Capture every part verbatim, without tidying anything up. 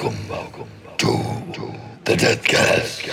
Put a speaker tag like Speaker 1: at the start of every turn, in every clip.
Speaker 1: welcome, welcome to the Deathcast.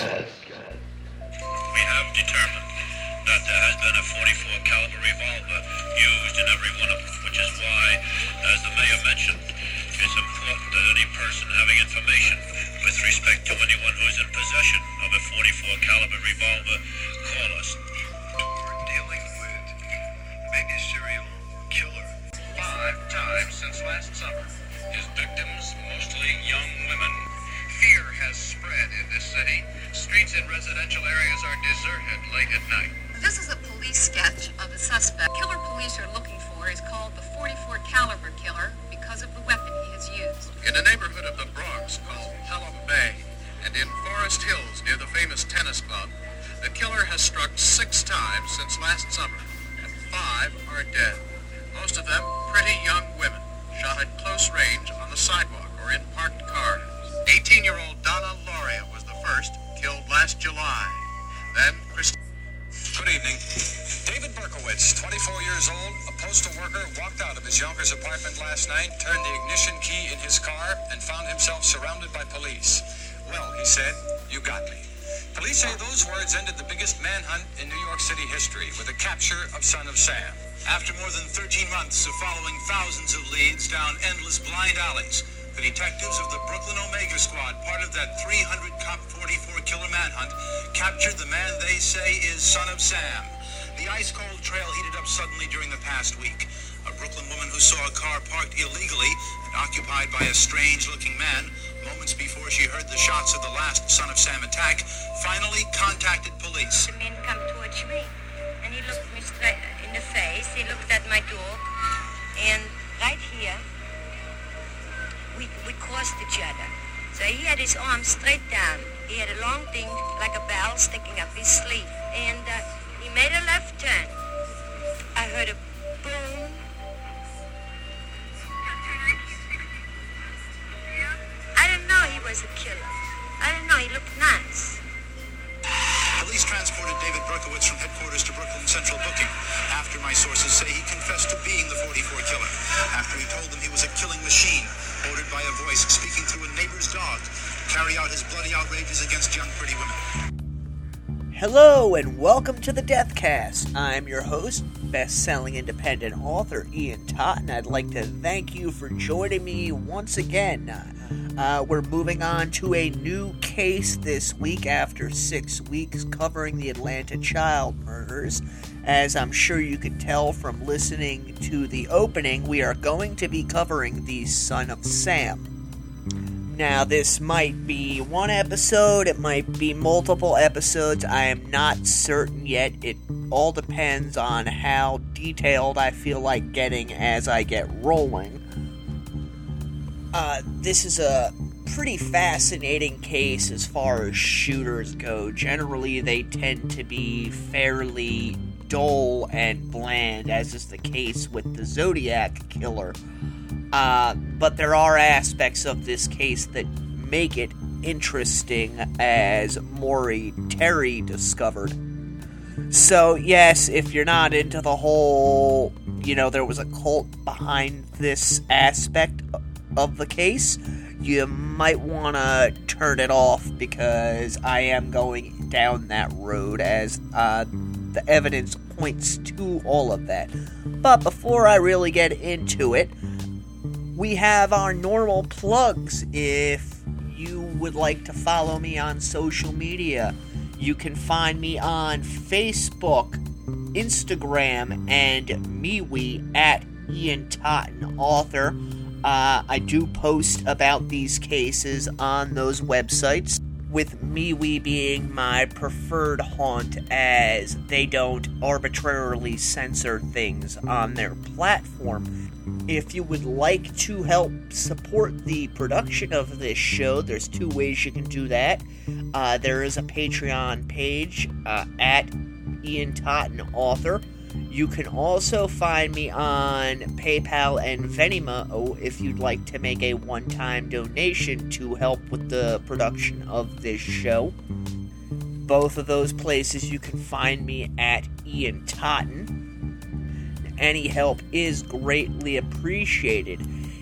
Speaker 2: We have determined that there has been a forty-four caliber revolver used in every one of them, which is why, as the mayor mentioned, it's important that any person having information with respect to anyone who is in possession of a forty-four caliber revolver call us. We're dealing with the biggest serial killer five times since last summer. His victims, mostly young women. Fear has spread in this city. Streets in residential areas are deserted late at night.
Speaker 3: This is a police sketch of the suspect. The killer police are looking for is called the forty-four caliber killer because of the weapon he has used.
Speaker 2: In a neighborhood of the Bronx called Pelham Bay, and in Forest Hills near the famous tennis club, the killer has struck six times since last summer, and five are dead. Most of them pretty young women, shot at close range on the sidewalk or in parked cars. eighteen-year-old Donna Lauria was the first, killed last July. Then Christine.
Speaker 4: Good evening. David Berkowitz, twenty-four years old, a postal worker, walked out of his Yonkers apartment last night, turned the ignition key in his car, and found himself surrounded by police. Well, he said, "You got me." Police say those words ended the biggest manhunt in New York City history with the capture of Son of Sam.
Speaker 5: After more than thirteen months of following thousands of leads down endless blind alleys, the detectives of the Brooklyn Omega Squad, part of that three hundred cop forty-four killer manhunt, captured the man they say is Son of Sam. The ice-cold trail heated up suddenly during the past week. A Brooklyn woman who saw a car parked illegally and occupied by a strange-looking man moments before she heard the shots of the last Son of Sam attack finally contacted police.
Speaker 6: The man come towards me, and he looked me straight in the face. He looked at my dog, and right here, we we crossed each other. So he had his arm straight down. He had a long thing like a bell sticking up his sleeve, and uh, he made a left turn. I heard a boom. I didn't know he was a killer. I didn't know he looked nice.
Speaker 5: Police transported David Berkowitz from headquarters to Brooklyn Central Booking. After my sources say he confessed to being the forty-four killer. After he told them he was a killing machine, ordered by a voice speaking through a neighbor's dog to carry out his bloody outrages against young pretty women.
Speaker 7: Hello and welcome to the Deathcast. I'm your host, best-selling independent author Ian Totten. I'd like to thank you for joining me once again. Uh, we're moving on to a new case this week after six weeks covering the Atlanta child murders. As I'm sure you can tell from listening to the opening, we are going to be covering the Son of Sam. Now, this might be one episode, it might be multiple episodes, I am not certain yet. It all depends on how detailed I feel like getting as I get rolling. Uh, this is a pretty fascinating case as far as shooters go. Generally, they tend to be fairly dull and bland, as is the case with the Zodiac Killer. Uh, but there are aspects of this case that make it interesting, as Maury Terry discovered. So, yes, if you're not into the whole, you know, there was a cult behind this aspect of the case, you might want to turn it off, because I am going down that road, as uh, the evidence points to all of that. But before I really get into it, we have our normal plugs. If you would like to follow me on social media, you can find me on Facebook, Instagram, and MeWe at Ian Totten Author. Uh, I do post about these cases on those websites, with MeWe being my preferred haunt, as they don't arbitrarily censor things on their platform. If you would like to help support the production of this show, there's two ways you can do that. Uh, there is a Patreon page uh, at Ian Totten Author. You can also find me on PayPal and Venmo if you'd like to make a one-time donation to help with the production of this show. Both of those places you can find me at Ian Totten. Any help is greatly appreciated.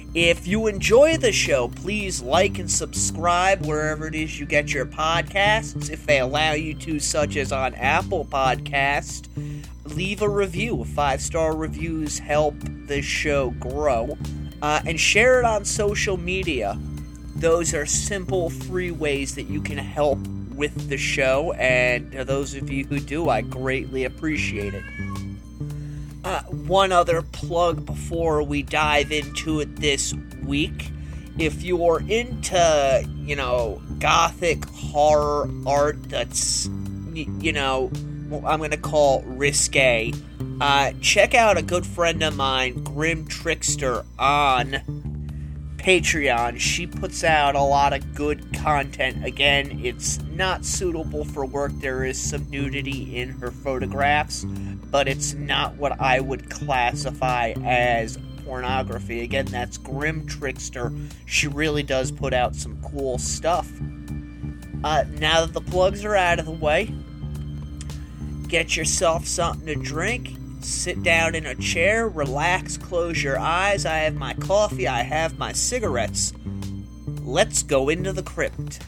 Speaker 7: If you enjoy the show, please like and subscribe wherever it is you get your podcasts. If they allow you to, such as on Apple Podcast, leave a review. Five-star reviews help the show grow. Uh, and share it on social media. Those are simple, free ways that you can help with the show, and to those of you who do, I greatly appreciate it. Uh, one other plug before we dive into it this week. If you're into, you know, gothic horror art that's, you know, I'm going to call risque, uh, check out a good friend of mine, Grim Trickster, on Patreon. She puts out a lot of good content. Again, it's not suitable for work. There is some nudity in her photographs, but it's not what I would classify as pornography. Again, that's Grim Trickster. She really does put out some cool stuff. Uh, now that the plugs are out of the way, get yourself something to drink. Sit down in a chair, relax, close your eyes. I have my coffee, I have my cigarettes. Let's go into the crypt.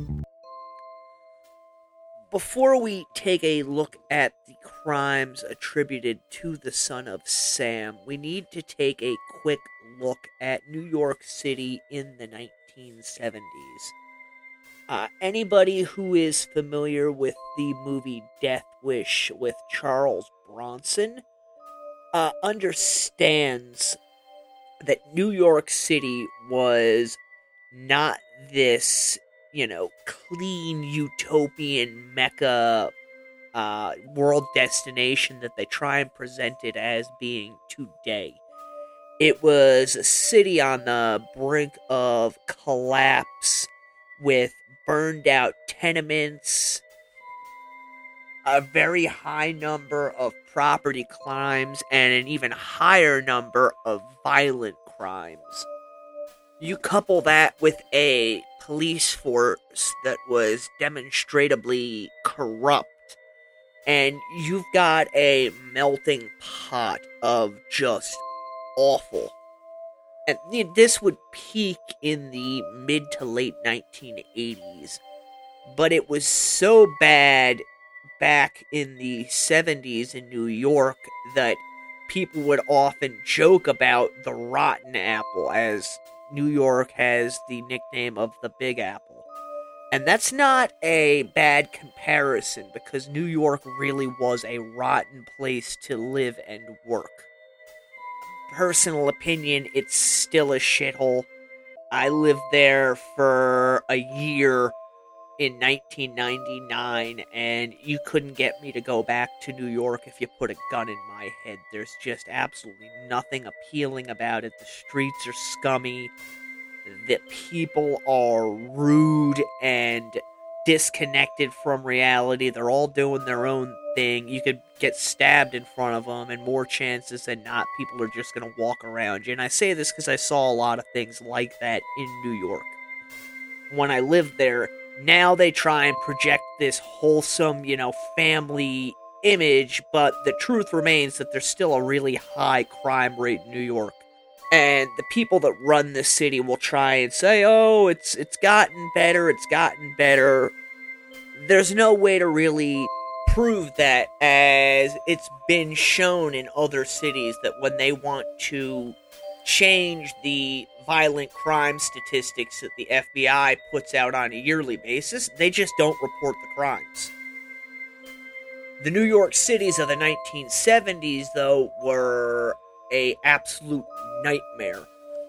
Speaker 7: Before we take a look at the crimes attributed to the son of Sam, we need to take a quick look at New York City in the nineteen seventies. Uh, anybody who is familiar with the movie Death Wish with Charles Bronson uh, understands that New York City was not this, you know, clean utopian mecca uh, world destination that they try and present it as being today. It was a city on the brink of collapse with burned out tenements, a very high number of property crimes, and an even higher number of violent crimes. You couple that with a police force that was demonstrably corrupt, and you've got a melting pot of just awful. And this would peak in the mid to late nineteen eighties, but it was so bad back in the seventies in New York that people would often joke about the Rotten Apple, as New York has the nickname of the Big Apple. And that's not a bad comparison, because New York really was a rotten place to live and work. Personal opinion, it's still a shithole. I lived there for a year in nineteen ninety-nine, and you couldn't get me to go back to New York if you put a gun in my head. There's just absolutely nothing appealing about it. The streets are scummy. The people are rude and disconnected from reality. They're all doing their own thing. You could get stabbed in front of them, and more chances than not, people are just going to walk around you. And I say this because I saw a lot of things like that in New York when I lived there. Now they try and project this wholesome, you know, family image, but the truth remains that there's still a really high crime rate in New York. And the people that run the city will try and say, oh, it's it's gotten better, it's gotten better. There's no way to really prove that, as it's been shown in other cities that when they want to change the violent crime statistics that the F B I puts out on a yearly basis, they just don't report the crimes. The New York cities of the nineteen seventies, though, were a absolute nightmare.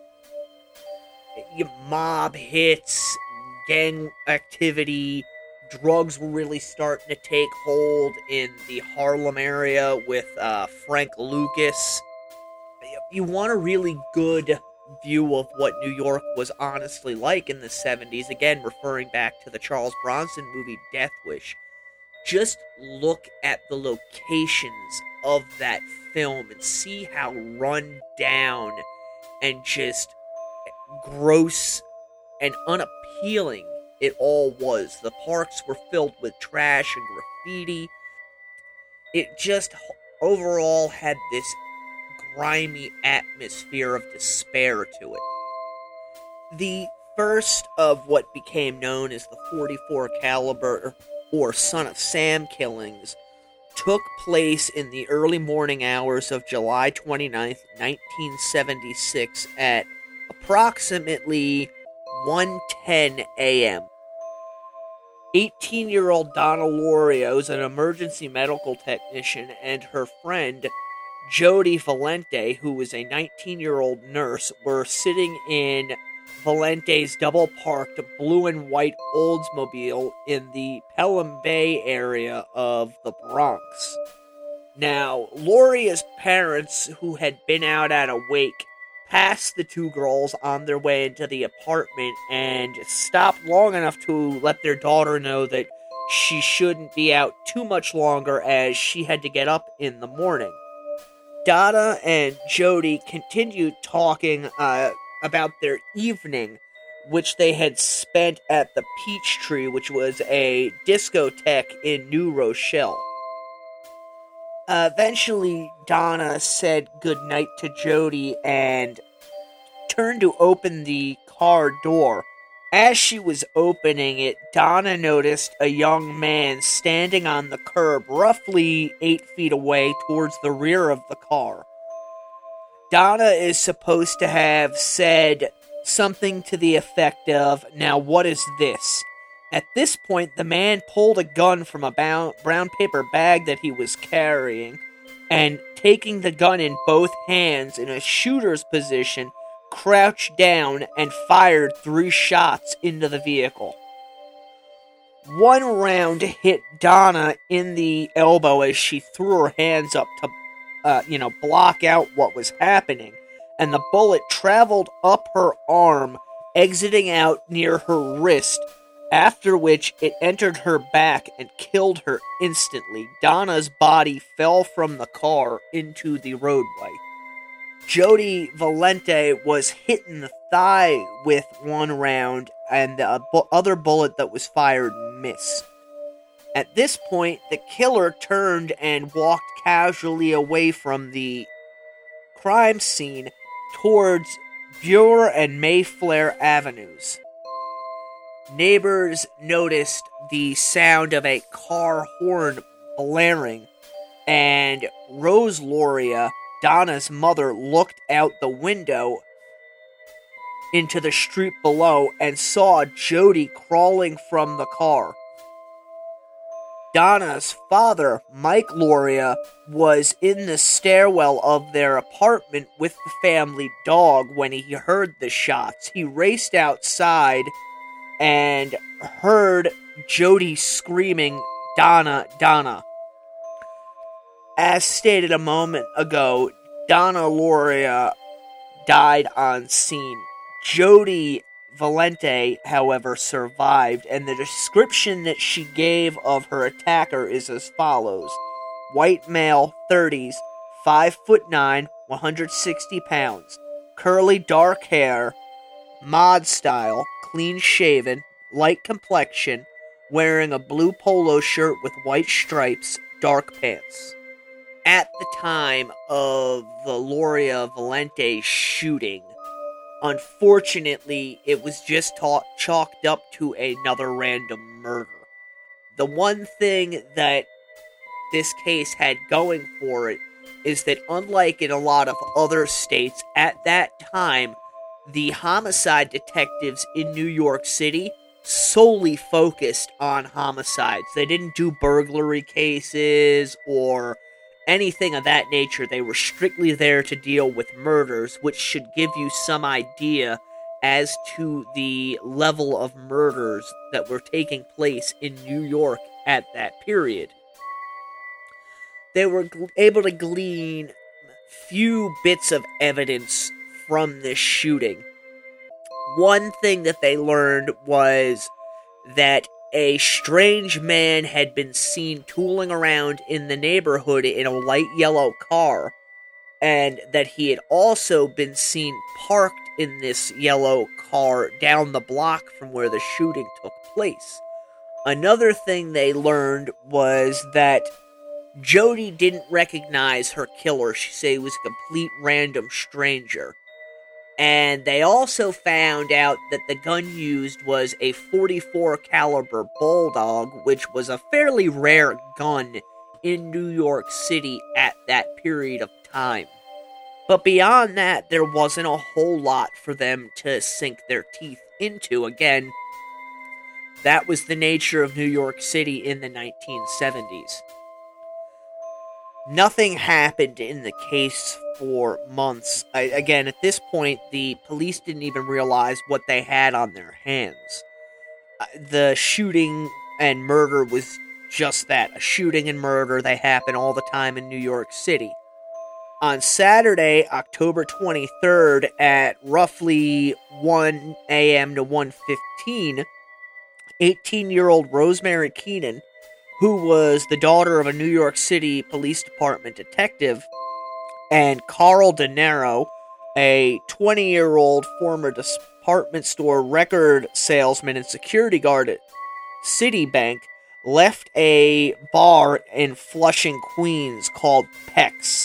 Speaker 7: Mob hits, gang activity, drugs were really starting to take hold in the Harlem area with uh, Frank Lucas. You want a really good view of what New York was honestly like in the seventies, again, referring back to the Charles Bronson movie Death Wish, just look at the locations of that film and see how run down and just gross and unappealing it all was. The parks were filled with trash and graffiti. It just overall had this grimy atmosphere of despair to it. The first of what became known as the forty-four caliber or Son of Sam killings took place in the early morning hours of July twenty-ninth, nineteen seventy-six at approximately one ten a.m. eighteen-year-old Donna Lauria was an emergency medical technician, and her friend Jody Valente, who was a nineteen-year-old nurse, were sitting in Valente's double-parked blue and white Oldsmobile in the Pelham Bay area of the Bronx. Now, Lauria's parents, who had been out at a wake, passed the two girls on their way into the apartment and stopped long enough to let their daughter know that she shouldn't be out too much longer as she had to get up in the morning. Donna and Jody continued talking uh, about their evening, which they had spent at the Peachtree, which was a discotheque in New Rochelle. Uh, eventually, Donna said goodnight to Jody and turned to open the car door. As she was opening it, Donna noticed a young man standing on the curb roughly eight feet away towards the rear of the car. Donna is supposed to have said something to the effect of, "Now what is this?" At this point, the man pulled a gun from a brown paper bag that he was carrying, and taking the gun in both hands in a shooter's position, crouched down and fired three shots into the vehicle. One round hit Donna in the elbow as she threw her hands up to, uh, you know, block out what was happening, and the bullet traveled up her arm, exiting out near her wrist, after which it entered her back and killed her instantly. Donna's body fell from the car into the roadway. Jody Valente was hit in the thigh with one round, and the bu- other bullet that was fired missed. At this point, the killer turned and walked casually away from the crime scene towards Burr and Mayfair Avenues. Neighbors noticed the sound of a car horn blaring, and Rose Lauria, Donna's mother, looked out the window into the street below and saw Jody crawling from the car. Donna's father, Mike Lauria, was in the stairwell of their apartment with the family dog when he heard the shots. He raced outside and heard Jody screaming, "Donna, Donna." As stated a moment ago, Donna Lauria died on scene. Jody Valente, however, survived, and the description that she gave of her attacker is as follows: white male, thirties, five foot nine, one hundred sixty pounds, curly dark hair, mod style, clean shaven, light complexion, wearing a blue polo shirt with white stripes, dark pants. At the time of the Lauria Valente shooting, unfortunately, it was just ta- chalked up to another random murder. The one thing that this case had going for it is that, unlike in a lot of other states, at that time, the homicide detectives in New York City solely focused on homicides. They didn't do burglary cases or anything of that nature. They were strictly there to deal with murders, which should give you some idea as to the level of murders that were taking place in New York at that period. They were able to glean few bits of evidence from this shooting. One thing that they learned was that a strange man had been seen tooling around in the neighborhood in a light yellow car, and that he had also been seen parked in this yellow car down the block from where the shooting took place. Another thing they learned was that Jody didn't recognize her killer. She said he was a complete random stranger. And they also found out that the gun used was a forty-four caliber Bulldog, which was a fairly rare gun in New York City at that period of time. But beyond that, there wasn't a whole lot for them to sink their teeth into. Again, that was the nature of New York City in the nineteen seventies. Nothing happened in the case for months. I, again, at this point, the police didn't even realize what they had on their hands. Uh, the shooting and murder was just that, a shooting and murder. They happen all the time in New York City. On Saturday, October twenty-third, at roughly one a.m. to one fifteen, eighteen-year-old Rosemary Keenan, who was the daughter of a New York City Police Department detective, and Carl De Niro, a twenty-year-old former department store record salesman and security guard at Citibank, left a bar in Flushing, Queens called Peck's.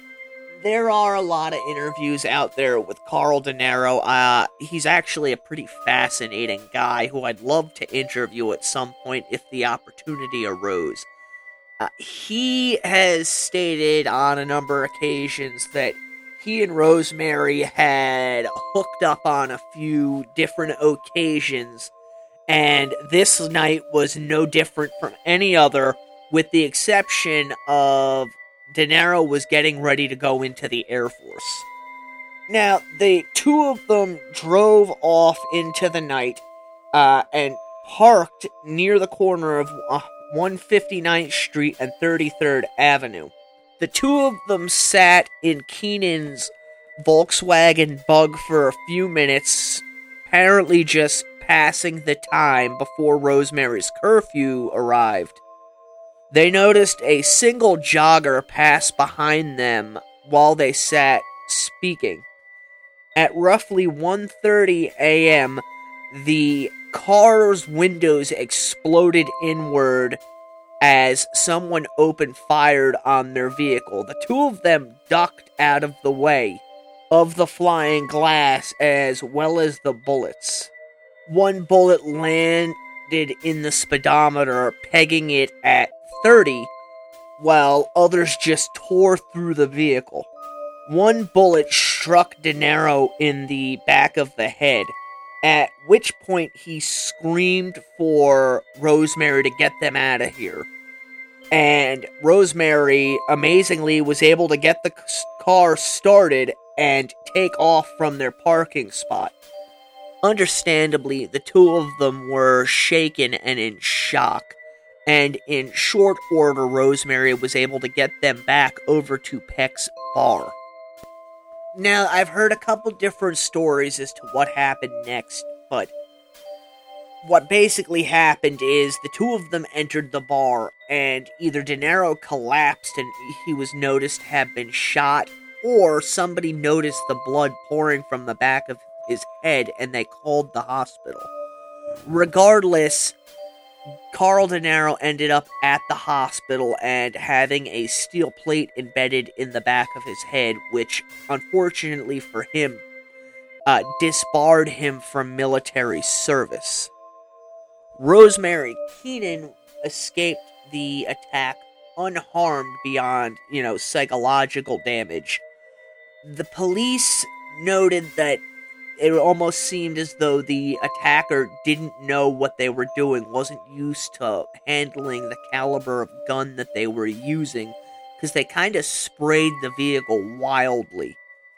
Speaker 7: There are a lot of interviews out there with Carl De Niro. Uh, he's actually a pretty fascinating guy who I'd love to interview at some point if the opportunity arose. Uh, he has stated on a number of occasions that he and Rosemary had hooked up on a few different occasions, and this night was no different from any other, with the exception of De Niro was getting ready to go into the Air Force. Now, the two of them drove off into the night uh, and parked near the corner of uh, one hundred fifty-ninth Street and thirty-third Avenue. The two of them sat in Keenan's Volkswagen Bug for a few minutes, apparently just passing the time before Rosemary's curfew arrived. They noticed a single jogger pass behind them while they sat speaking. At roughly one thirty a.m., the car's windows exploded inward as someone opened fire on their vehicle. The two of them ducked out of the way of the flying glass as well as the bullets. One bullet landed in the speedometer, pegging it at thirty, while others just tore through the vehicle. One bullet struck De Niro in the back of the head, at which point he screamed for Rosemary to get them out of here. And Rosemary, amazingly, was able to get the car started and take off from their parking spot. Understandably, the two of them were shaken and in shock, and in short order, Rosemary was able to get them back over to Peck's bar. Now, I've heard a couple different stories as to what happened next, but what basically happened is the two of them entered the bar, and either De Niro collapsed and he was noticed to have been shot, or somebody noticed the blood pouring from the back of his head and they called the hospital. Regardless, Carl De Niro ended up at the hospital and having a steel plate embedded in the back of his head, which, unfortunately for him, uh, disbarred him from military service. Rosemary Keenan escaped the attack unharmed beyond, you know, psychological damage. The police noted that it almost seemed as though the attacker didn't know what they were doing, wasn't used to handling the caliber of gun that they were using, because they kind of sprayed the vehicle wildly.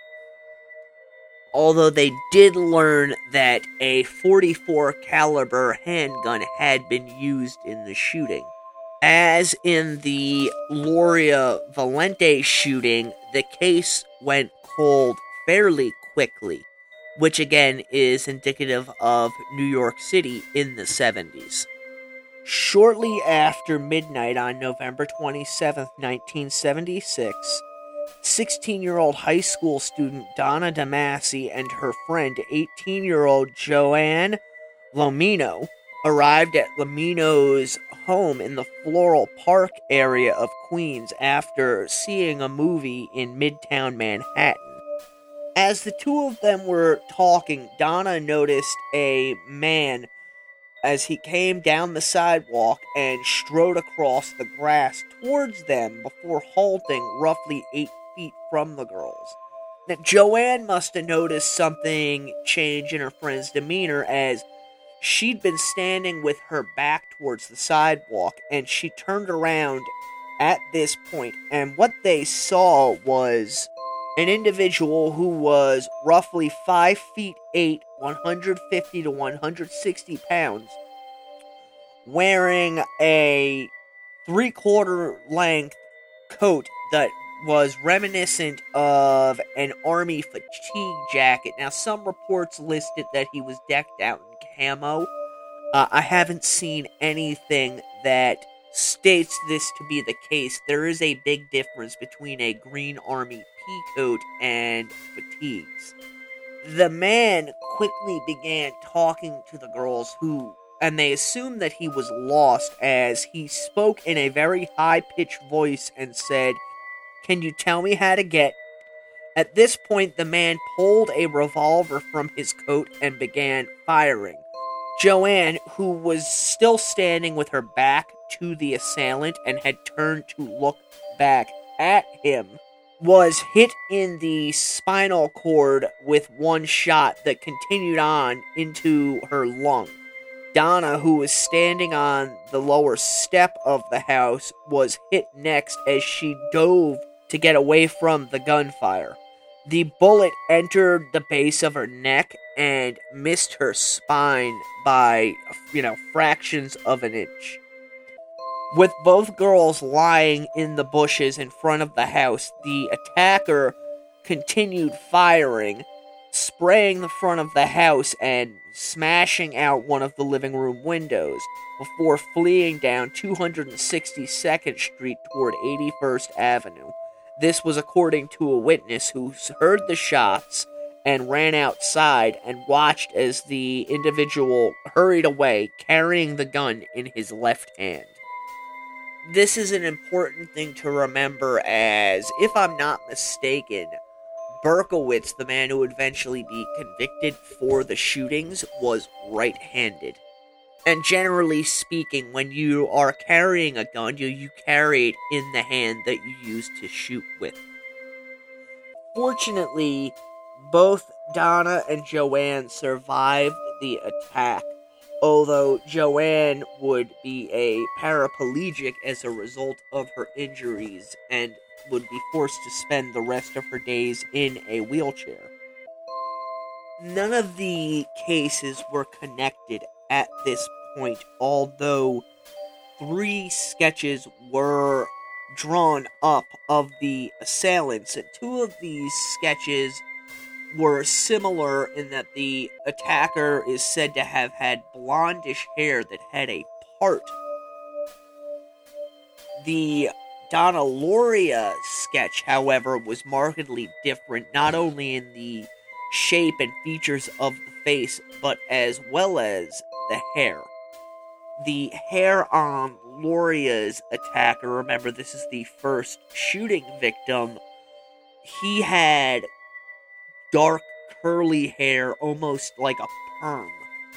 Speaker 7: Although they did learn that a forty-four caliber handgun had been used in the shooting. As in the Gloria Valente shooting, the case went cold fairly quickly, which again is indicative of New York City in the seventies. Shortly after midnight on November twenty-seventh, nineteen seventy-six, sixteen-year-old high school student Donna DeMasi and her friend, eighteen-year-old Joanne Lomino, arrived at Lomino's home in the Floral Park area of Queens after seeing a movie in Midtown Manhattan. As the two of them were talking, Donna noticed a man as he came down the sidewalk and strode across the grass towards them before halting roughly eight feet from the girls. Now, Joanne must have noticed something change in her friend's demeanor as she'd been standing with her back towards the sidewalk, and she turned around at this point, and what they saw was an individual who was roughly five feet eight, one hundred fifty to one hundred sixty pounds, wearing a three-quarter length coat that was reminiscent of an army fatigue jacket. Now, some reports listed that he was decked out in camo. Uh, I haven't seen anything that states this to be the case. There is a big difference between a green army pea coat and fatigues. The man quickly began talking to the girls who, and they assumed that he was lost as he spoke in a very high-pitched voice and said, "Can you tell me how to get?" At this point, the man pulled a revolver from his coat and began firing. Joanne, who was still standing with her back to the assailant and had turned to look back at him, was hit in the spinal cord with one shot that continued on into her lung. Donna, who was standing on the lower step of the house, was hit next as she dove to get away from the gunfire. The bullet entered the base of her neck and missed her spine by, you know, fractions of an inch. With both girls lying in the bushes in front of the house, the attacker continued firing, spraying the front of the house and smashing out one of the living room windows before fleeing down two hundred sixty-second Street toward eighty-first Avenue. This was according to a witness who heard the shots and ran outside and watched as the individual hurried away, carrying the gun in his left hand. This is an important thing to remember as, if I'm not mistaken, Berkowitz, the man who would eventually be convicted for the shootings, was right-handed. And generally speaking, when you are carrying a gun, you, you carry it in the hand that you use to shoot with. Fortunately, both Donna and Joanne survived the attack, although Joanne would be a paraplegic as a result of her injuries and would be forced to spend the rest of her days in a wheelchair. None of the cases were connected at this point, although three sketches were drawn up of the assailants, and two of these sketches were similar in that the attacker is said to have had blondish hair that had a part. The Donna Lauria sketch, however, was markedly different, not only in the shape and features of the face, but as well as the hair. The hair on Lauria's attacker, remember this is the first shooting victim, he had dark curly hair, almost like a perm.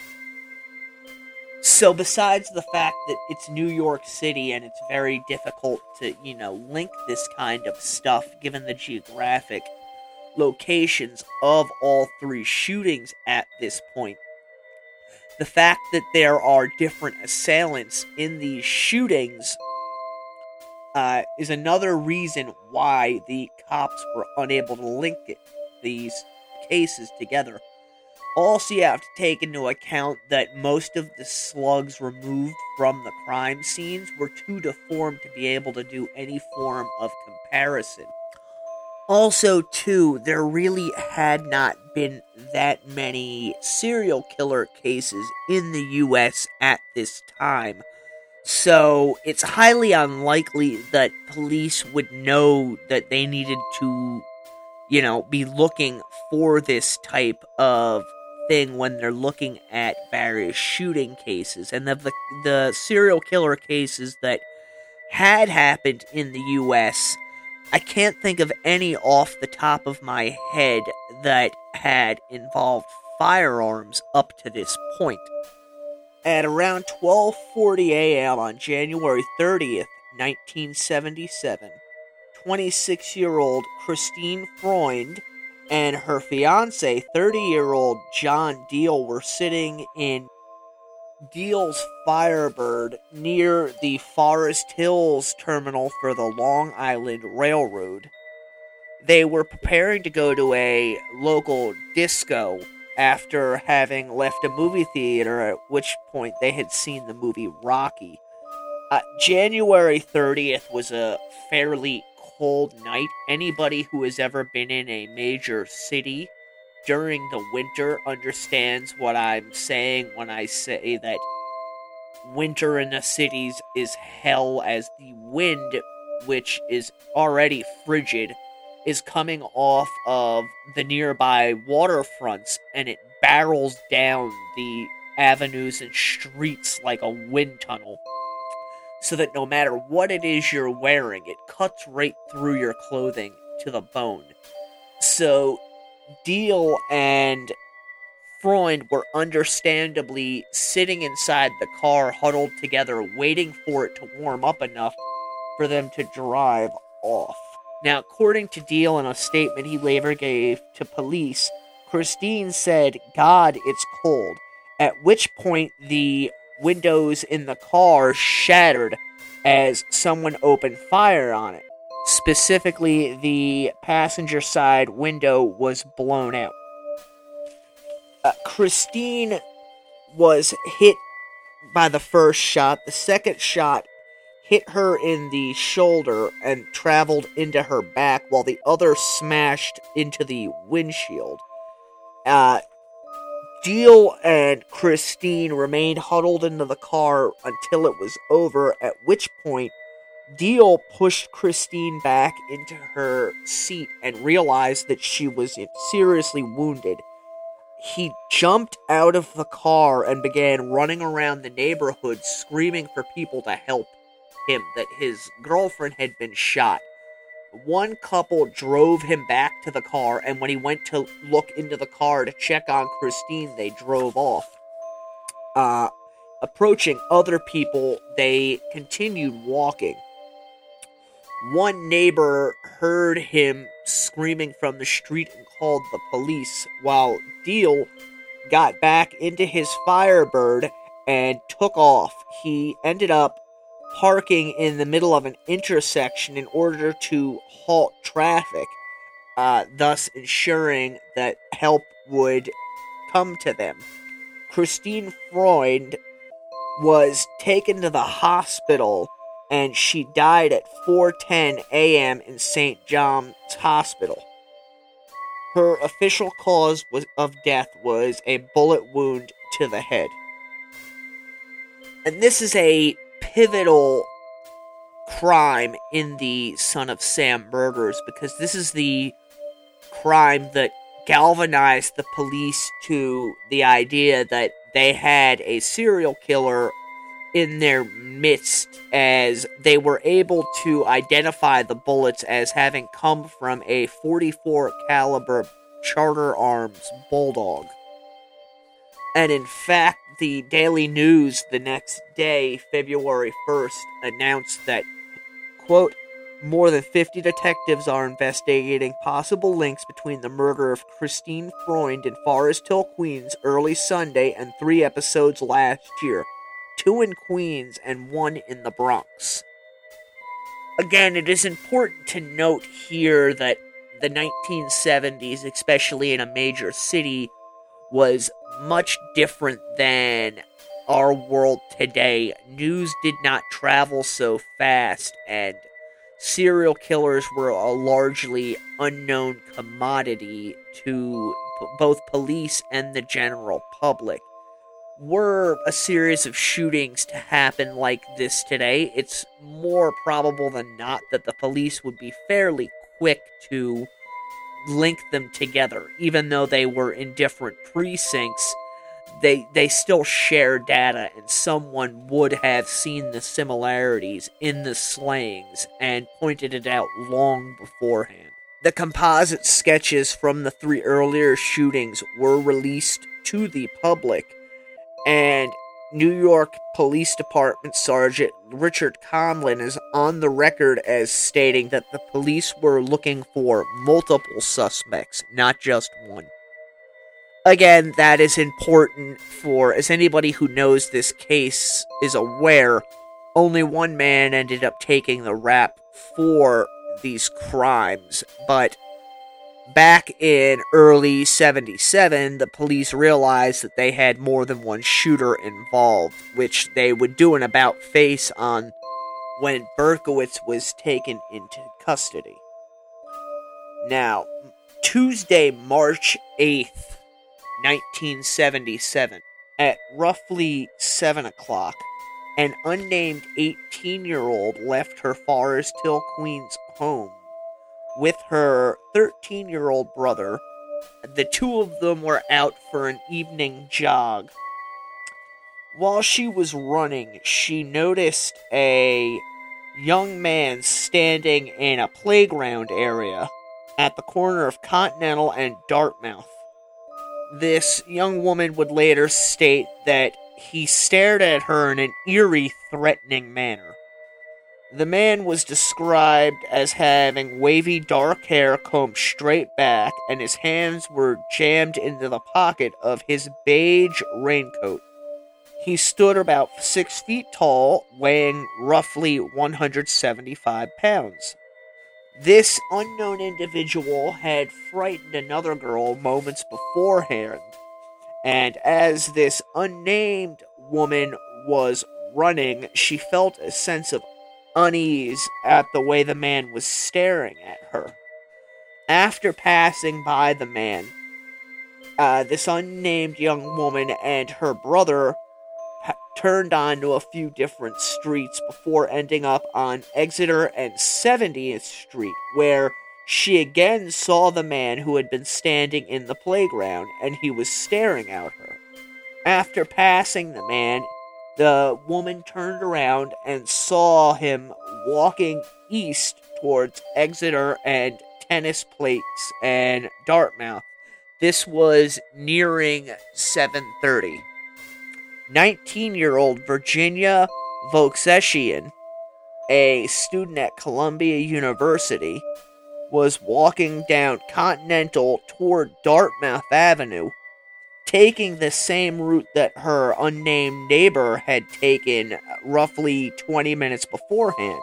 Speaker 7: So besides the fact that it's New York City and it's very difficult to, you know, link this kind of stuff given the geographic locations of all three shootings at this point, the fact that there are different assailants in these shootings uh, is another reason why the cops were unable to link it, these cases together. Also, you have to take into account that most of the slugs removed from the crime scenes were too deformed to be able to do any form of comparison. Also, too, there really had not been that many serial killer cases in the U S at this time, so it's highly unlikely that police would know that they needed to, you know, be looking for this type of thing when they're looking at various shooting cases. And of the, the serial killer cases that had happened in the U S, I can't think of any off the top of my head that had involved firearms up to this point. At around twelve forty a.m. on January thirtieth, nineteen seventy-seven, twenty-six-year-old Christine Freund and her fiancé, thirty-year-old John Deal, were sitting in Deal's Firebird near the Forest Hills terminal for the Long Island Railroad. They were preparing to go to a local disco after having left a movie theater, at which point they had seen the movie Rocky. Uh, January thirtieth was a fairly cold night. Anybody who has ever been in a major city during the winter understands what I'm saying when I say that winter in the cities is hell, as the wind, which is already frigid, is coming off of the nearby waterfronts, and it barrels down the avenues and streets like a wind tunnel, so that no matter what it is you're wearing, it cuts right through your clothing to the bone. So Deal and Freund were understandably sitting inside the car, huddled together, waiting for it to warm up enough for them to drive off. Now, according to Deal in a statement he later gave to police, Christine said, "God, it's cold," at which point the windows in the car shattered as someone opened fire on it. Specifically, the passenger side window was blown out. Uh, Christine was hit by the first shot. The second shot hit her in the shoulder and traveled into her back, while the other smashed into the windshield. Uh, Deal and Christine remained huddled into the car until it was over, at which point Deal pushed Christine back into her seat and realized that she was seriously wounded. He jumped out of the car and began running around the neighborhood screaming for people to help him, that his girlfriend had been shot. One couple drove him back to the car, and when he went to look into the car to check on Christine, they drove off. Uh, approaching other people, they continued walking. One neighbor heard him screaming from the street and called the police, while Deal got back into his Firebird and took off. He ended up parking in the middle of an intersection in order to halt traffic, uh, thus ensuring that help would come to them. Christine Freund was taken to the hospital, and she died at four ten a.m. in Saint John's Hospital. Her official cause was, of death was a bullet wound to the head. And this is a pivotal crime in the Son of Sam murders, because this is the crime that galvanized the police to the idea that they had a serial killer in their midst, as they were able to identify the bullets as having come from a forty-four caliber Charter Arms Bulldog. And in fact, the Daily News the next day, February first, announced that, quote, "More than fifty detectives are investigating possible links between the murder of Christine Freund in Forest Hill, Queens, early Sunday, and three episodes last year. Two in Queens and one in the Bronx." Again, it is important to note here that the nineteen seventies, especially in a major city, was much different than our world today. News did not travel so fast, and serial killers were a largely unknown commodity to p- both police and the general public. Were a series of shootings to happen like this today, it's more probable than not that the police would be fairly quick to link them together. Even though they were in different precincts, they they still share data, and someone would have seen the similarities in the slayings and pointed it out long beforehand. The composite sketches from the three earlier shootings were released to the public, and New York Police Department Sergeant Richard Conlin is on the record as stating that the police were looking for multiple suspects, not just one. Again, that is important for, as anybody who knows this case is aware, only one man ended up taking the rap for these crimes, but back in early seventy-seven, the police realized that they had more than one shooter involved, which they would do an about-face on when Berkowitz was taken into custody. Now, Tuesday, March eighth, nineteen seventy-seven, at roughly seven o'clock, an unnamed eighteen-year-old left her Forest Hill, Queens home with her thirteen-year-old brother. The two of them were out for an evening jog. While she was running, she noticed a young man standing in a playground area at the corner of Continental and Dartmouth. This young woman would later state that he stared at her in an eerie, threatening manner. The man was described as having wavy dark hair combed straight back, and his hands were jammed into the pocket of his beige raincoat. He stood about six feet tall, weighing roughly one hundred seventy-five pounds. This unknown individual had frightened another girl moments beforehand, and as this unnamed woman was running, she felt a sense of unease at the way the man was staring at her. After passing by the man, uh, this unnamed young woman and her brother ha- turned onto a few different streets before ending up on Exeter and seventieth Street, where she again saw the man who had been standing in the playground, and he was staring at her. After passing the man, the woman turned around and saw him walking east towards Exeter and Tennis Place and Dartmouth. This was nearing seven thirty. nineteen-year-old Virginia Volksesian, a student at Columbia University, was walking down Continental toward Dartmouth Avenue, taking the same route that her unnamed neighbor had taken roughly twenty minutes beforehand.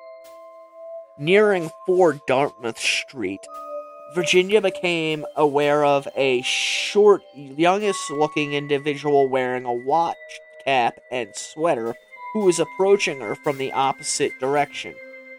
Speaker 7: Nearing four Dartmouth Street, Virginia became aware of a short, youngish-looking individual wearing a watch cap and sweater who was approaching her from the opposite direction.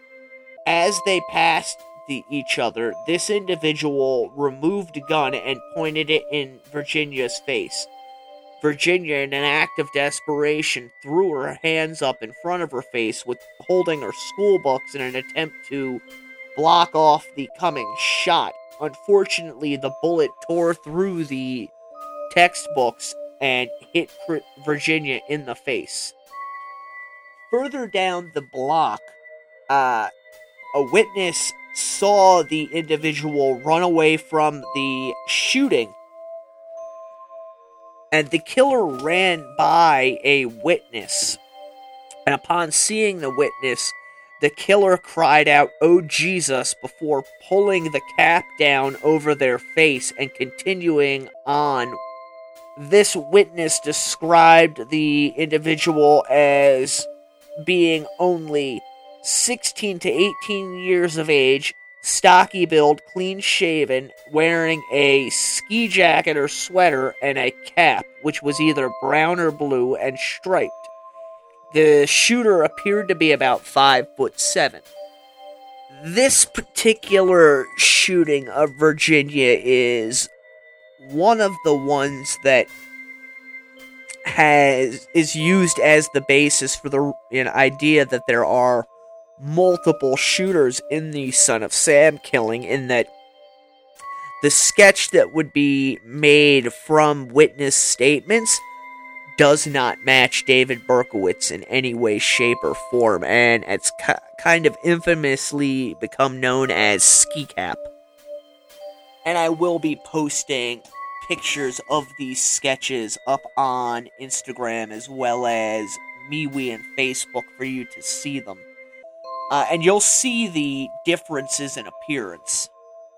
Speaker 7: As they passed the, each other, this individual removed a gun and pointed it in Virginia's face. Virginia, in an act of desperation, threw her hands up in front of her face, with holding her school books in an attempt to block off the coming shot. Unfortunately, the bullet tore through the textbooks and hit Virginia in the face. Further down the block, uh, a witness saw the individual run away from the shooting, and the killer ran by a witness. And upon seeing the witness, the killer cried out, "Oh Jesus," before pulling the cap down over their face and continuing on. This witness described the individual as being only sixteen to eighteen years of age, stocky build, clean-shaven, wearing a ski jacket or sweater and a cap, which was either brown or blue and striped. The shooter appeared to be about five foot seven. This particular shooting of Virginia is one of the ones that has is used as the basis for the you know, idea that there are multiple shooters in the Son of Sam killing, in that the sketch that would be made from witness statements does not match David Berkowitz in any way, shape, or form, and it's ki- kind of infamously become known as Ski Cap. And I will be posting pictures of these sketches up on Instagram as well as MeWe and Facebook for you to see them. Uh, and you'll see the differences in appearance.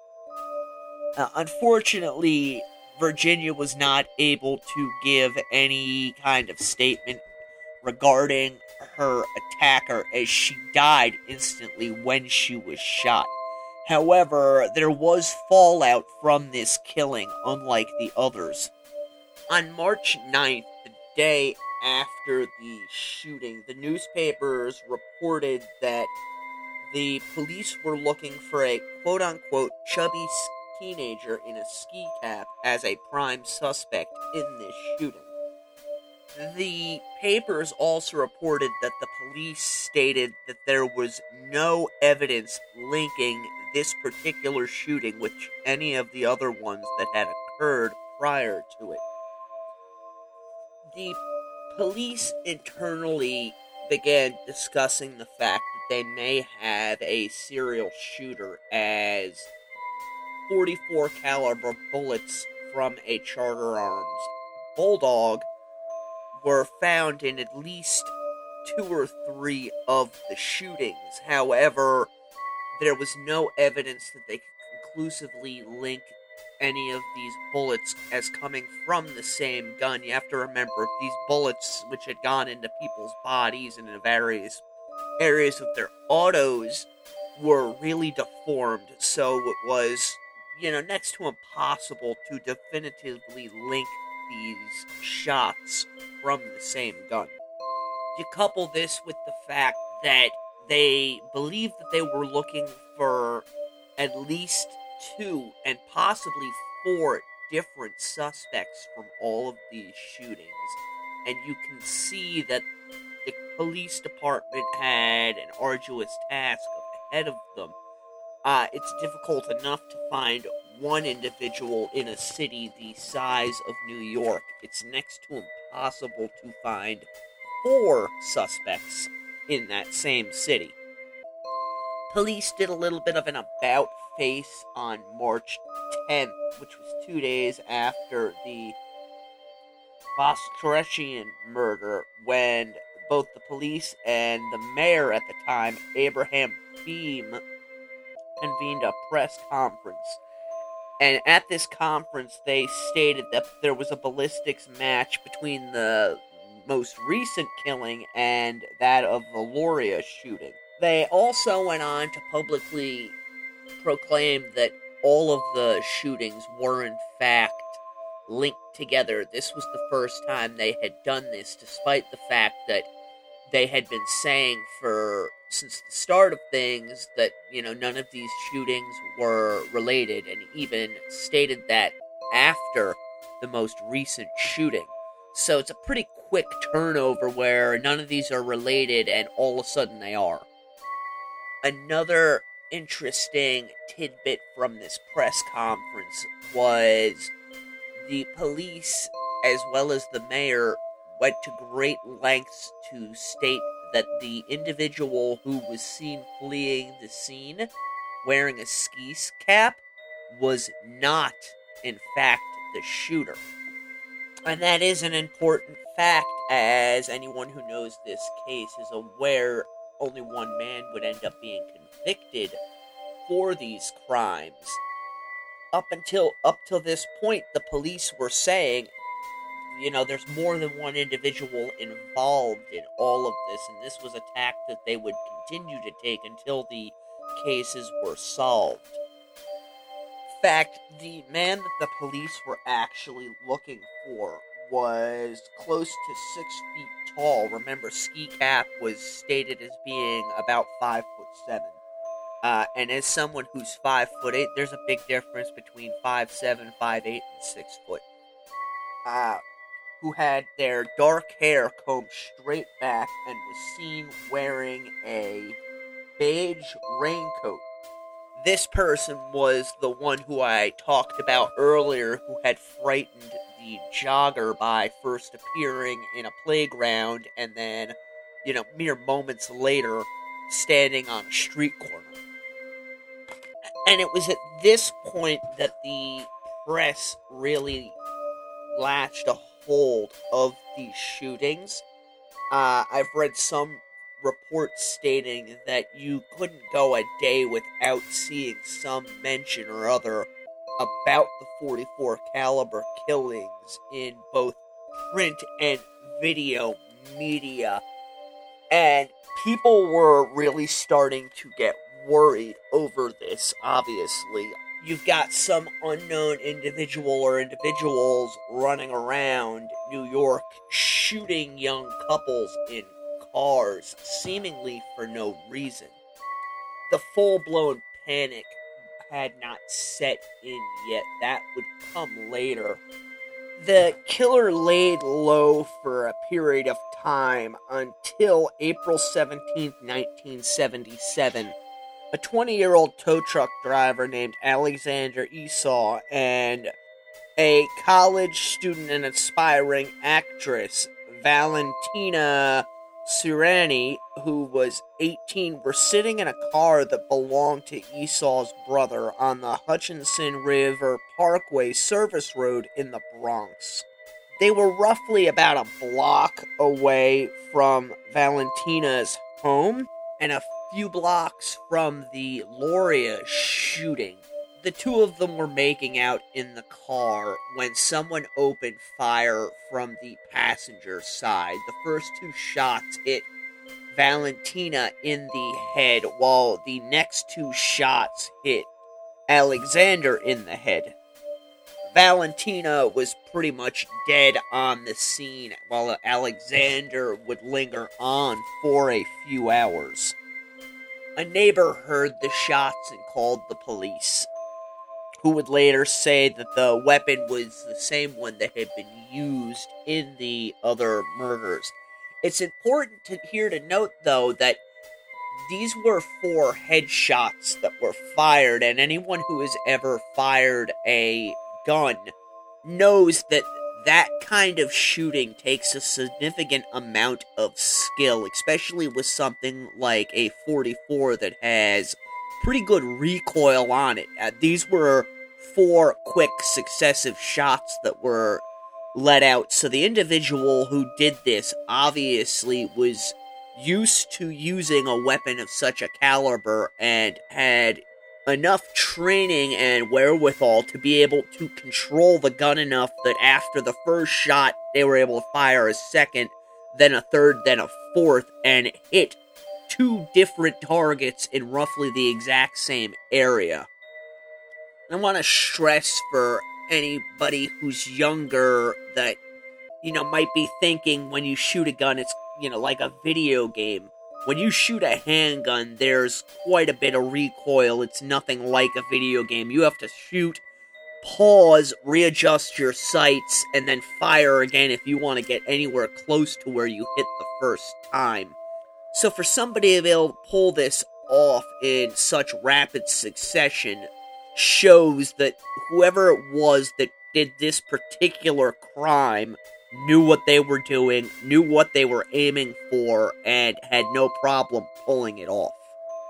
Speaker 7: Uh, unfortunately, Virginia was not able to give any kind of statement regarding her attacker, as she died instantly when she was shot. However, there was fallout from this killing, unlike the others. On March ninth, the day after the shooting, the newspapers reported that the police were looking for a quote-unquote chubby teenager in a ski cap as a prime suspect in this shooting. The papers also reported that the police stated that there was no evidence linking this particular shooting with any of the other ones that had occurred prior to it. The police internally began discussing the fact that they may have a serial shooter, as forty-four caliber bullets from a Charter Arms Bulldog were found in at least two or three of the shootings. However, there was no evidence that they could conclusively link any of these bullets as coming from the same gun. You have to remember, these bullets, which had gone into people's bodies and in various areas of their autos, were really deformed, so it was, you know, next to impossible to definitively link these shots from the same gun. You couple this with the fact that they believed that they were looking for at least two and possibly four different suspects from all of these shootings. And you can see that the police department had an arduous task ahead of them. Uh, it's difficult enough to find one individual in a city the size of New York. It's next to impossible to find four suspects in that same city. Police did a little bit of an about face on March tenth, which was two days after the Voskreshian murder, when both the police and the mayor at the time, Abraham Beam, convened a press conference. And at this conference, they stated that there was a ballistics match between the most recent killing and that of the Loria shooting. They also went on to publicly proclaim that all of the shootings were in fact linked together. This was the first time they had done this, despite the fact that they had been saying for since the start of things that, you know, none of these shootings were related, and even stated that after the most recent shooting. So it's a pretty quick turnover where none of these are related and all of a sudden they are. Another interesting tidbit from this press conference was the police, as well as the mayor, went to great lengths to state that the individual who was seen fleeing the scene wearing a ski cap was not, in fact, the shooter. And that is an important fact, as anyone who knows this case is aware only one man would end up being convicted for these crimes. Up until up till this point, the police were saying, you know, there's more than one individual involved in all of this, and this was a tack that they would continue to take until the cases were solved. In fact, the man that the police were actually looking for was close to six feet tall. Remember, Ski Cap was stated as being about five foot seven. Uh, and as someone who's five foot eight, there's a big difference between five seven, five eight, and six foot. Uh, who had their dark hair combed straight back and was seen wearing a beige raincoat. This person was the one who I talked about earlier, who had frightened the jogger by first appearing in a playground and then, you know, mere moments later, standing on a street corner. And it was at this point that the press really latched a hold of these shootings. Uh, I've read some reports stating that you couldn't go a day without seeing some mention or other about the forty-four caliber killings in both print and video media. And people were really starting to get worried over this, obviously. You've got some unknown individual or individuals running around New York shooting young couples in cars, seemingly for no reason. The full-blown panic had not set in yet. That would come later. The killer laid low for a period of time until April seventeenth, nineteen seventy-seven. A twenty-year-old tow truck driver named Alexander Esau and a college student and aspiring actress, Valentina Sirani, who was eighteen, were sitting in a car that belonged to Esau's brother on the Hutchinson River Parkway service road in the Bronx. They were roughly about a block away from Valentina's home and a few blocks from the Loria shooting. The two of them were making out in the car when someone opened fire from the passenger side. The first two shots hit Valentina in the head, while the next two shots hit Alexander in the head. Valentina was pretty much dead on the scene, while Alexander would linger on for a few hours. A neighbor heard the shots and called the police, who would later say that the weapon was the same one that had been used in the other murders. It's important to, here to note, though, that these were four headshots that were fired, and anyone who has ever fired a gun knows that that kind of shooting takes a significant amount of skill, especially with something like a forty-four that has pretty good recoil on it. Uh, these were four quick successive shots that were let out, so the individual who did this obviously was used to using a weapon of such a caliber and had enough training and wherewithal to be able to control the gun enough that after the first shot, they were able to fire a second, then a third, then a fourth, and hit two different targets in roughly the exact same area. I want to stress for anybody who's younger that, you know, might be thinking when you shoot a gun, it's, you know, like a video game. When you shoot a handgun, there's quite a bit of recoil. It's nothing like a video game. You have to shoot, pause, readjust your sights, and then fire again if you want to get anywhere close to where you hit the first time. So for somebody to be able to pull this off in such rapid succession shows that whoever it was that did this particular crime knew what they were doing, knew what they were aiming for, and had no problem pulling it off.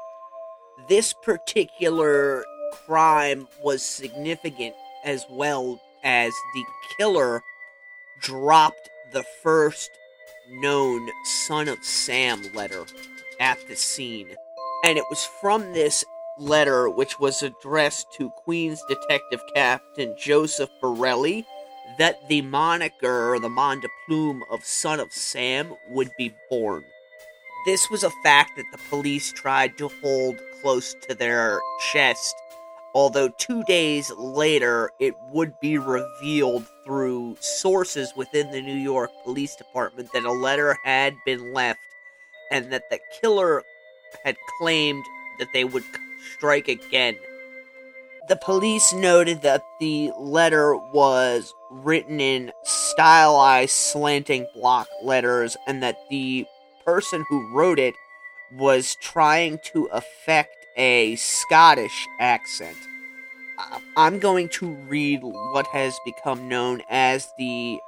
Speaker 7: This particular crime was significant as well as the killer dropped the first known Son of Sam letter at the scene. And it was from this letter, which was addressed to Queens Detective Captain Joseph Borelli, that the moniker, or the nom de plume of Son of Sam would be born. This was a fact that the police tried to hold close to their chest, although two days later it would be revealed through sources within the New York Police Department that a letter had been left and that the killer had claimed that they would strike again. The police noted that the letter was written in stylized slanting block letters and that the person who wrote it was trying to affect a Scottish accent. I'm going to read what has become known as the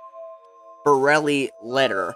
Speaker 7: Borelli letter.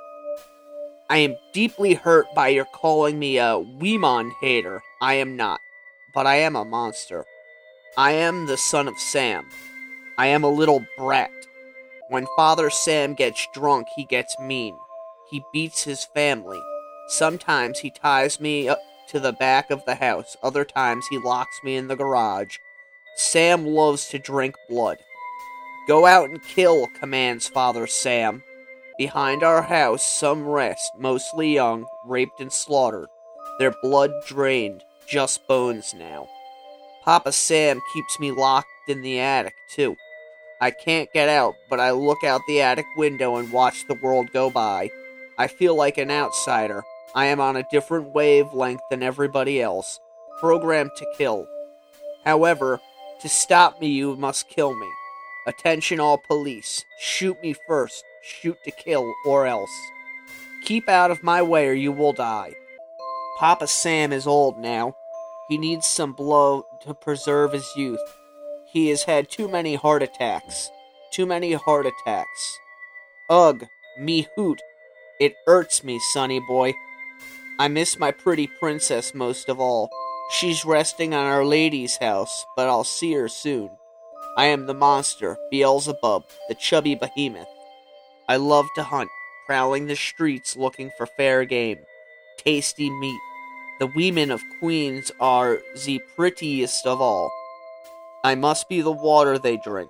Speaker 7: I am deeply hurt by your calling me a Weemon hater. I am not, but I am a monster. I am the son of Sam. I am a little brat. When Father Sam gets drunk, he gets mean. He beats his family. Sometimes he ties me up to the back of the house. Other times he locks me in the garage. Sam loves to drink blood. Go out and kill, commands Father Sam. Behind our house, some rest, mostly young, raped and slaughtered. Their blood drained, just bones now. Papa Sam keeps me locked in the attic, too. I can't get out, but I look out the attic window and watch the world go by. I feel like an outsider. I am on a different wavelength than everybody else, programmed to kill. However, to stop me, you must kill me. Attention all police. Shoot me first. Shoot to kill, or else. Keep out of my way or you will die. Papa Sam is old now. He needs some blood to preserve his youth. He has had too many heart attacks. Too many heart attacks. Ugh, me hoot. It hurts me, sonny boy. I miss my pretty princess most of all. She's resting on Our Lady's house, but I'll see her soon. I am the monster, Beelzebub, the chubby behemoth. I love to hunt, prowling the streets looking for fair game, tasty meat. The women of Queens are the prettiest of all. I must be the water they drink.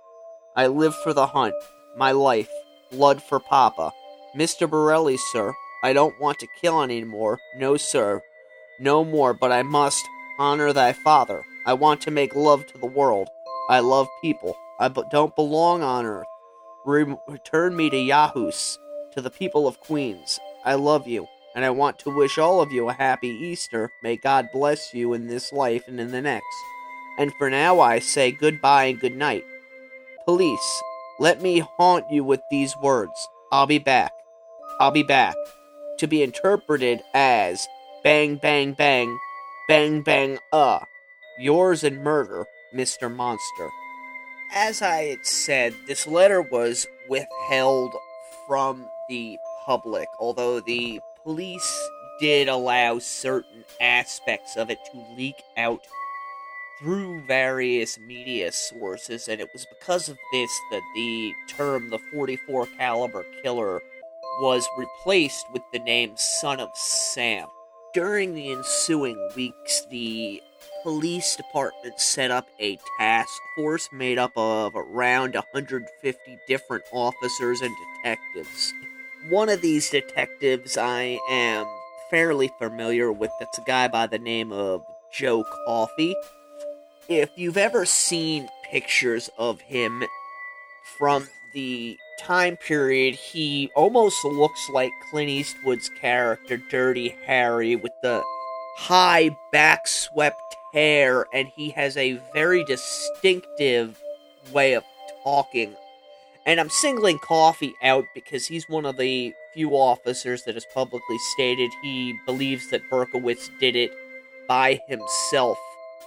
Speaker 7: I live for the hunt, my life, blood for Papa. Mister Borelli, sir, I don't want to kill any more, no sir, no more, but I must honor thy father. I want to make love to the world. I love people. I b- don't belong on earth. Re- return me to Yahus, to the people of Queens. I love you, and I want to wish all of you a happy Easter. May God bless you in this life and in the next. And for now I say goodbye and good night. Police, let me haunt you with these words. I'll be back. I'll be back. To be interpreted as bang, bang, bang, bang, bang, uh. Yours in murder, Mister Monster. As I had said, this letter was withheld from the public, although the police did allow certain aspects of it to leak out through various media sources, and it was because of this that the term the forty-four caliber killer was replaced with the name Son of Sam. During the ensuing weeks, the police department set up a task force made up of around one hundred fifty different officers and detectives. One of these detectives I am fairly familiar with. That's a guy by the name of Joe Coffey. If you've ever seen pictures of him from the time period, he almost looks like Clint Eastwood's character, Dirty Harry, with the high back-swept hair, and he has a very distinctive way of talking. And I'm singling Coffey out because he's one of the few officers that has publicly stated he believes that Berkowitz did it by himself.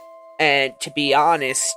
Speaker 7: And to be honest,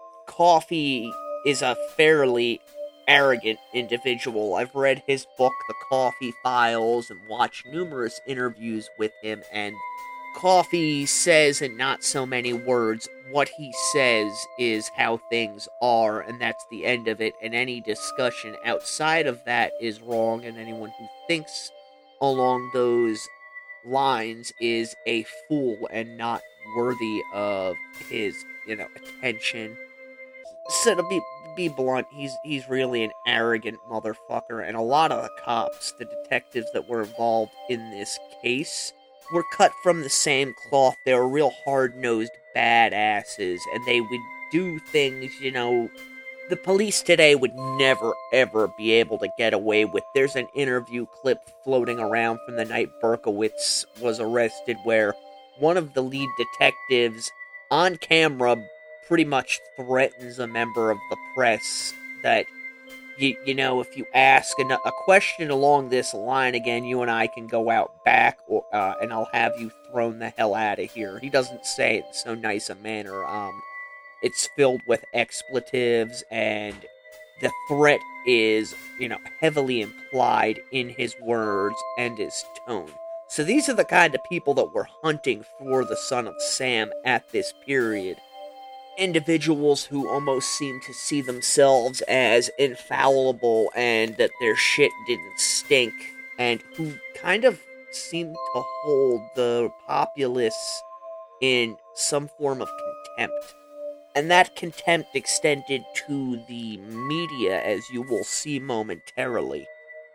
Speaker 7: Coffey is a fairly arrogant individual. I've read his book, The Coffey Files, and watched numerous interviews with him, and Coffey says in not so many words, what he says is how things are, and that's the end of it, and any discussion outside of that is wrong, and anyone who thinks along those lines is a fool and not worthy of his, you know, attention. So to be be blunt, he's he's really an arrogant motherfucker, and a lot of the cops, the detectives that were involved in this case, were cut from the same cloth. They were real hard-nosed badasses, and they would do things, you know, the police today would never, ever be able to get away with. There's an interview clip floating around from the night Berkowitz was arrested where one of the lead detectives, on camera, pretty much threatens a member of the press that, you, you know, if you ask a, a question along this line again, you and I can go out back, or uh, and I'll have you thrown the hell out of here. He doesn't say it in so nice a manner. Um, it's filled with expletives, and the threat is, you know, heavily implied in his words and his tone. So these are the kind of people that were hunting for the Son of Sam at this period. Individuals who almost seem to see themselves as infallible and that their shit didn't stink, and who kind of seem to hold the populace in some form of contempt. And that contempt extended to the media, as you will see momentarily.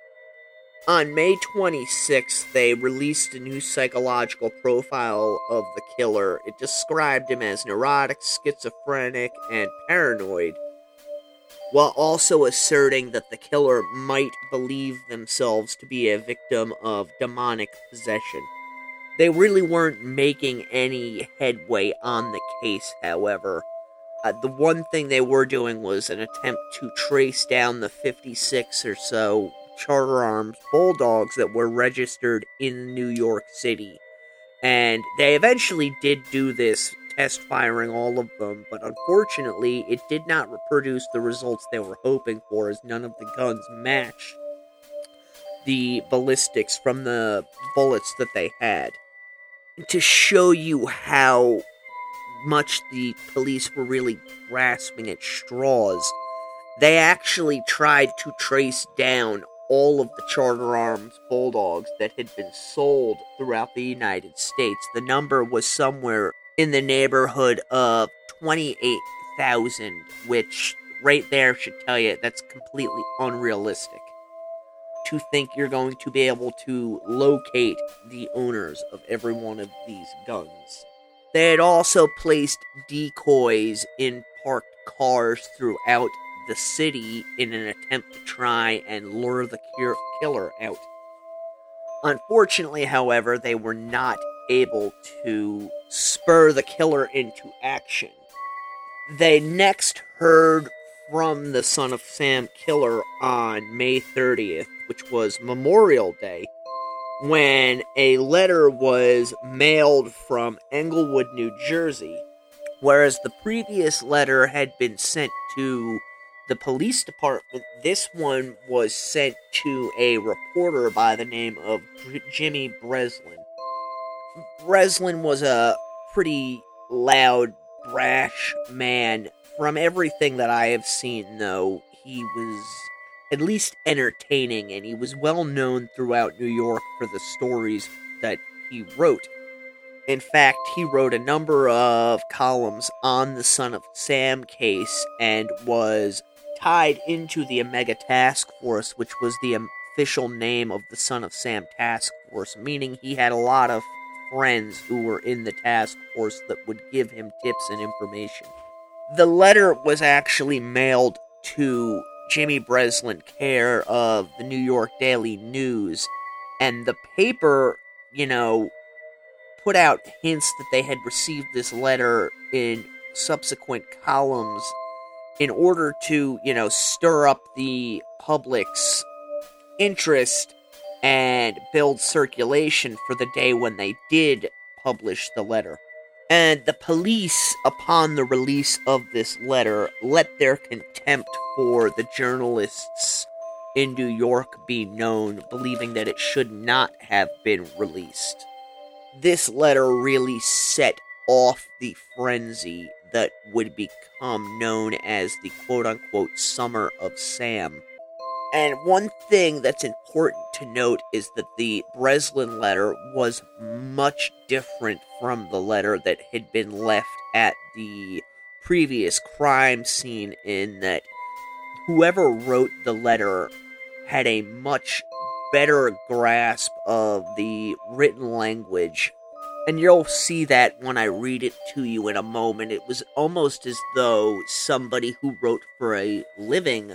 Speaker 7: On May twenty-sixth, they released a new psychological profile of the killer. It described him as neurotic, schizophrenic, and paranoid, while also asserting that the killer might believe themselves to be a victim of demonic possession. They really weren't making any headway on the case, however. Uh, the one thing they were doing was an attempt to trace down the fifty-six or so Charter Arms Bulldogs that were registered in New York City. And they eventually did do this, test firing all of them, but unfortunately it did not reproduce the results they were hoping for, as none of the guns matched the ballistics from the bullets that they had. To show you how much the police were really grasping at straws, they actually tried to trace down all of the Charter Arms Bulldogs that had been sold throughout the United States. The number was somewhere in the neighborhood of twenty-eight thousand, which right there should tell you that's completely unrealistic. To think you're going to be able to locate the owners of every one of these guns. They had also placed decoys in parked cars throughout the city in an attempt to try and lure the killer out. Unfortunately, however, they were not able to spur the killer into action. They next heard from the Son of Sam killer on May thirtieth, which was Memorial Day, when a letter was mailed from Englewood, New Jersey, whereas the previous letter had been sent to the police department. This one was sent to a reporter by the name of Jimmy Breslin. Breslin was a pretty loud, brash man. From everything that I have seen, though, he was at least entertaining, and he was well known throughout New York for the stories that he wrote. In fact, he wrote a number of columns on the Son of Sam case and was tied into the Omega Task Force, which was the official name of the Son of Sam Task Force, meaning he had a lot of friends who were in the task force that would give him tips and information. The letter was actually mailed to Jimmy Breslin, care of the New York Daily News, and the paper, you know, put out hints that they had received this letter in subsequent columns in order to, you know, stir up the public's interest and build circulation for the day when they did publish the letter. And the police, upon the release of this letter, let their contempt for the journalists in New York be known, believing that it should not have been released. This letter really set off the frenzy that would become known as the quote-unquote Summer of Sam. And one thing that's important to note is that the Breslin letter was much different from the letter that had been left at the previous crime scene, in that whoever wrote the letter had a much better grasp of the written language. And you'll see that when I read it to you in a moment. It was almost as though somebody who wrote for a living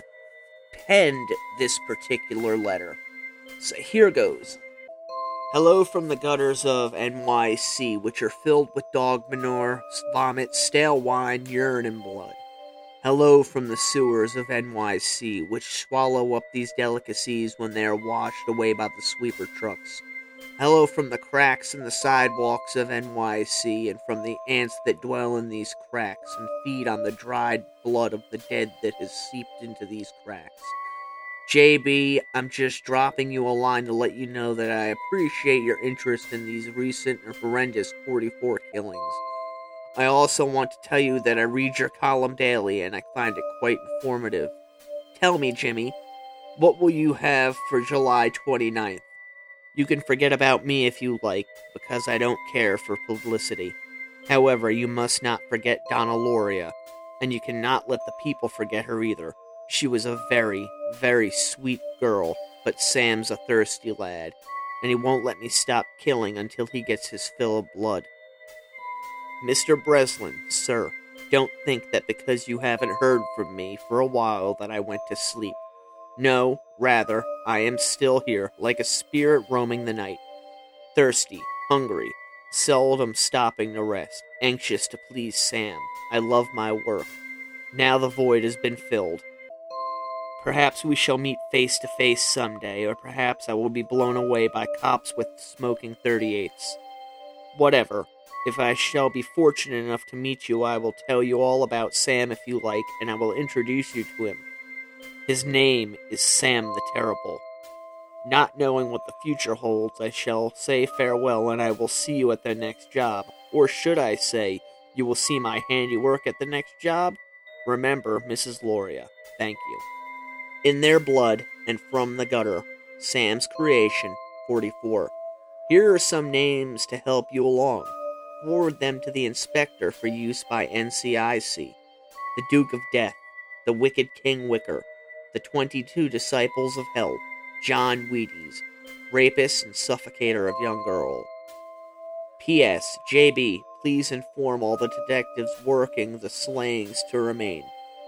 Speaker 7: penned this particular letter. So here goes. Hello from the gutters of N Y C, which are filled with dog manure, vomit, stale wine, urine, and blood. Hello from the sewers of N Y C, which swallow up these delicacies when they are washed away by the sweeper trucks. Hello from the cracks in the sidewalks of N Y C, and from the ants that dwell in these cracks and feed on the dried blood of the dead that has seeped into these cracks. J B, I'm just dropping you a line to let you know that I appreciate your interest in these recent and horrendous forty-four killings. I also want to tell you that I read your column daily, and I find it quite informative. Tell me, Jimmy, what will you have for July twenty-ninth? You can forget about me if you like, because I don't care for publicity. However, you must not forget Donna Loria, and you cannot let the people forget her either. She was a very, very sweet girl, but Sam's a thirsty lad, and he won't let me stop killing until he gets his fill of blood. Mister Breslin, sir, don't think that because you haven't heard from me for a while that I went to sleep. No, rather, I am still here, like a spirit roaming the night. Thirsty, hungry, seldom stopping to rest, anxious to please Sam. I love my work. Now the void has been filled. Perhaps we shall meet face to face someday, or perhaps I will be blown away by cops with smoking thirty-eights. Whatever. If I shall be fortunate enough to meet you, I will tell you all about Sam if you like, and I will introduce you to him. His name is Sam the Terrible. Not knowing what the future holds, I shall say farewell, and I will see you at the next job. Or should I say, you will see my handiwork at the next job? Remember, Missus Loria. Thank you. In their blood, and from the gutter, Sam's Creation, forty-four. Here are some names to help you along. Forward them to the inspector for use by N C I C. The Duke of Death, the Wicked King Wicker, the twenty-two Disciples of Hell, John Wheaties, rapist and suffocator of young girl. P S. J B, please inform all the detectives working the slayings to remain.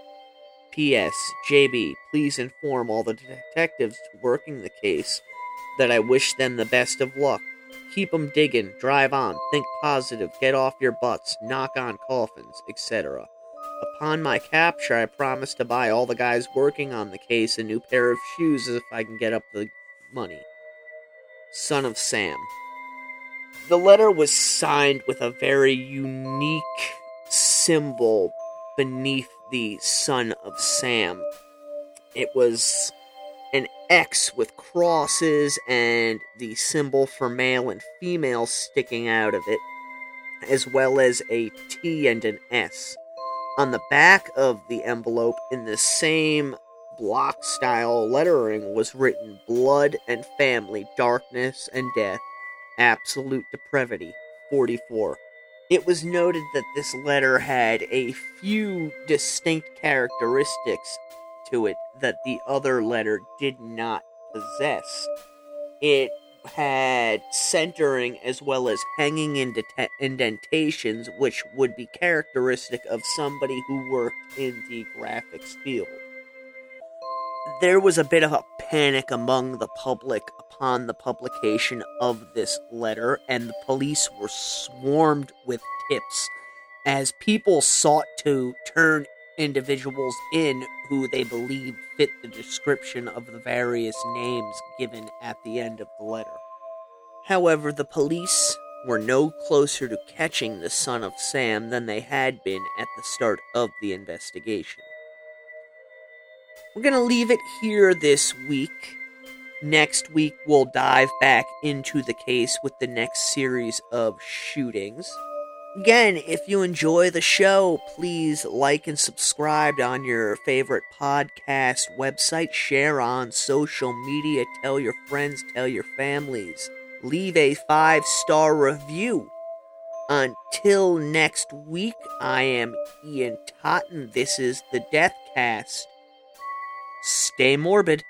Speaker 7: P S. J B, please inform all the detectives working the case that I wish them the best of luck. Keep 'em digging, drive on, think positive, get off your butts, knock on coffins, et cetera. Upon my capture, I promise to buy all the guys working on the case a new pair of shoes if I can get up the money. Son of Sam. The letter was signed with a very unique symbol beneath the Son of Sam. It was an X with crosses and the symbol for male and female sticking out of it, as well as a T and an S. On the back of the envelope, in the same block-style lettering, was written Blood and Family, Darkness and Death, Absolute Depravity, forty-four. It was noted that this letter had a few distinct characteristics to it that the other letter did not possess. It had centering as well as hanging indent- indentations, which would be characteristic of somebody who worked in the graphics field. There was a bit of a panic among the public upon the publication of this letter, and the police were swarmed with tips as people sought to turn individuals in who they believed fit the description of the various names given at the end of the letter. However, the police were no closer to catching the Son of Sam than they had been at the start of the investigation. We're going to leave it here this week. Next week, we'll dive back into the case with the next series of shootings. Again, if you enjoy the show, please like and subscribe on your favorite podcast website, share on social media, tell your friends, tell your families. Leave a five-star review. Until next week, I am Ian Totten. This is the Deathcast. Stay morbid.